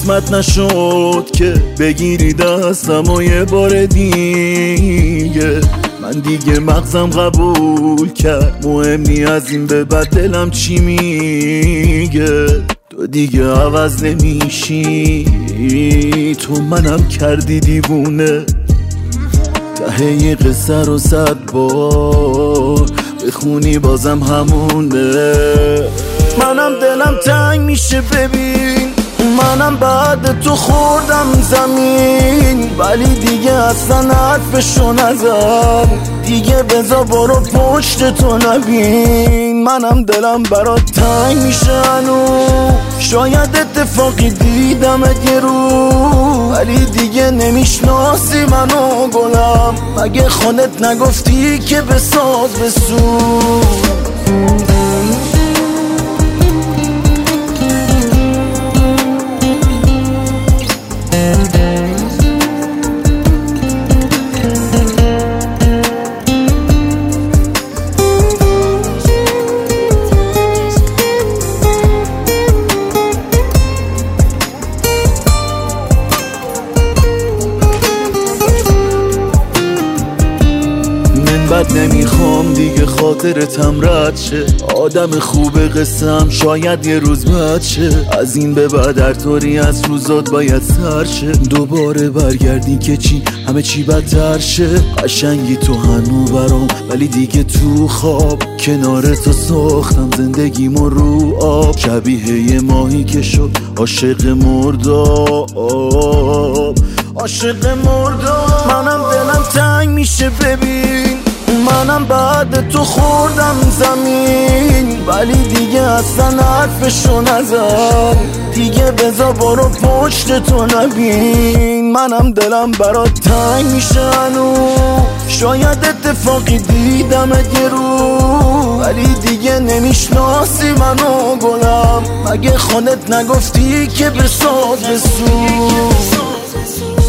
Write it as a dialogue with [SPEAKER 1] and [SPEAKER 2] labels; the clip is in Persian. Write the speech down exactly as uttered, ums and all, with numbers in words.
[SPEAKER 1] قسمت نشد که بگیری دستم و یه بار دیگه. من دیگه مغزم قبول کرد مهم نی از این به بعد دلم چی میگه. تو دیگه عوض نمیشی، تو منم کردی دیوونه. ته یه قصه رو صد بار بخونی بازم همونه. منم دلم تنگ میشه ببین، منم بعد تو خوردم زمین، ولی دیگه اصلا حرفشو نزن. دیگه بذار برو پشت تو نبین. منم دلم برات تنگ میشه هنوز، شاید اتفاقی دیدم یه رو، ولی دیگه نمیشناسی منو گلم. مگه خودت نگفتی که بساز بسوز؟ بد نمیخوام دیگه خاطرتم رد شه، آدم خوب قسم شاید یه روز بد شه. از این به بعد هر طوری از روزات باید سر شه، دوباره برگردی که چی همه چی بدتر شه. قشنگی تو هنو برام ولی دیگه تو خواب، کنار تو ساختم زندگیمو رو آب. شبیه یه ماهی که شد عاشق مرداب، عاشق مرداب. منم دلم تنگ میشه ببین، منم بعد تو خوردم زمین، ولی دیگه اصلا حرفشو نزن. دیگه بذار برو پشت تو نبین. منم دلم برات تنگ میشه هنوز، شاید اتفاقی دیدم یه رو، ولی دیگه نمیشناسی منو گلم. مگه خودت نگفتی که بساز بسوز؟